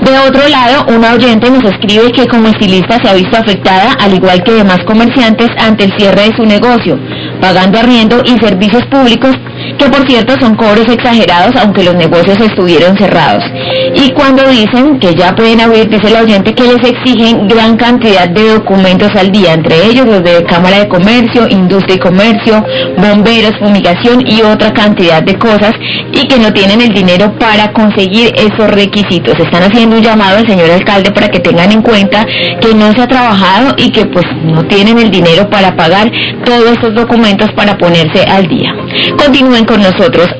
De otro lado, una oyente nos escribe que como estilista se ha visto afectada, al igual que demás comerciantes, ante el cierre de su negocio, pagando arriendo y servicios públicos, que por cierto son cobros exagerados aunque los negocios estuvieron cerrados. Y cuando dicen que ya pueden abrir, dice la oyente que les exigen gran cantidad de documentos al día, entre ellos los de Cámara de Comercio, Industria y Comercio, bomberos, fumigación y otra cantidad de cosas, y que no tienen el dinero para conseguir esos requisitos. Están haciendo un llamado al señor alcalde para que tengan en cuenta que no se ha trabajado y que pues no tienen el dinero para pagar todos estos documentos para ponerse al día. Continúen con nosotros.